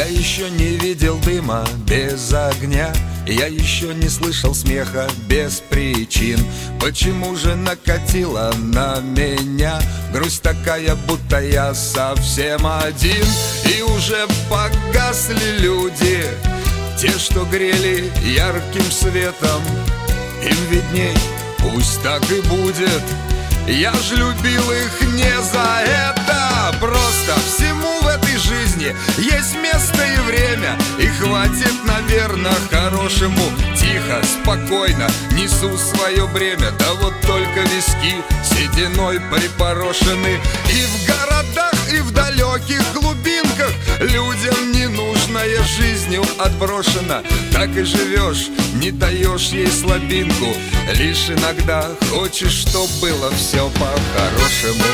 Я еще не видел дыма без огня, я еще не слышал смеха без причин. Почему же накатила на меня грусть такая, будто я совсем один? И уже погасли люди, те, что грели ярким светом. Им видней, пусть так и будет. Я ж любил их не за это. Просто всему в этой жизни есть место и время, и хватит, наверное, хорошему. Тихо, спокойно несу свое бремя. Да вот только виски сединой припорошены. И в городах, и в далеких глубинках людям ненужная жизнью отброшена. Так и живешь, не даешь ей слабинку. Лишь иногда хочешь, чтоб было все по-хорошему.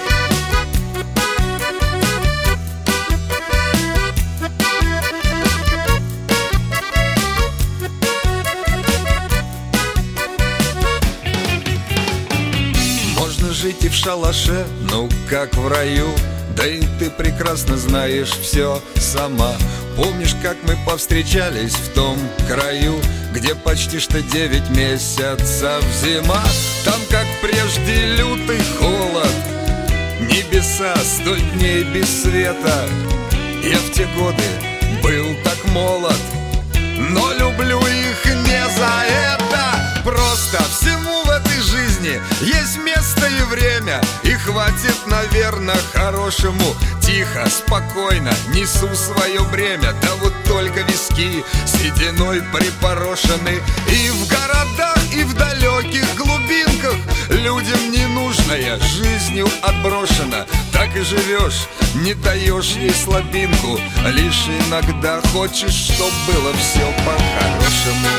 Можно жить и в шалаше, ну как в раю. Да и ты прекрасно знаешь все сама. Помнишь, как мы повстречались в том краю, где почти что 9 месяцев зима? Там, как прежде, лютый холод, небеса 100 дней без света. Я в те годы был так молод, но люблю их не за это. Просто всему в этой жизни есть место и время, и хватит, наверное, хорошему. Тихо, спокойно несу свое бремя. Да вот только виски сединой припорошены. И в городах, и в далеких глубинках людям ненужная жизнью отброшена. Так и живешь, не даешь ей слабинку. Лишь иногда хочешь, чтоб было все по-хорошему.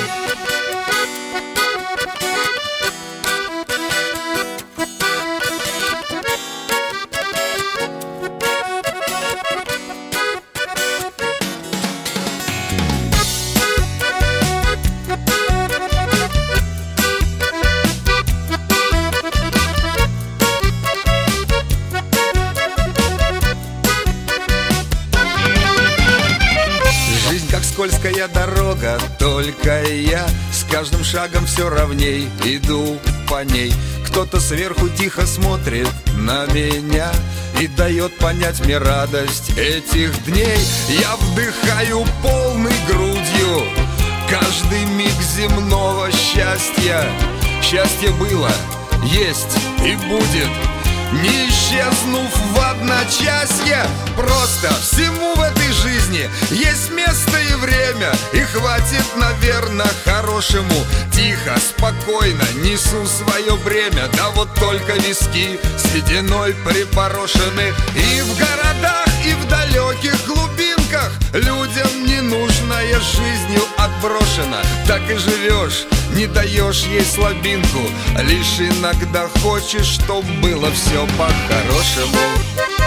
Скользкая дорога, только я с каждым шагом все ровней иду по ней. Кто-то сверху тихо смотрит на меня и дает понять мне радость этих дней. Я вдыхаю полной грудью каждый миг земного счастья. Счастье было, есть и будет, не исчезнув в одночасье. Просто всему в этой жизни есть место и время, и хватит, наверное, хорошему. Тихо, спокойно несу свое бремя. Да вот только виски сединой припорошены. И в городах, и в далеких глубинках людям ненужная жизнью отброшена. Так и живешь, не даешь ей слабинку. Лишь иногда хочешь, чтоб было все по-хорошему.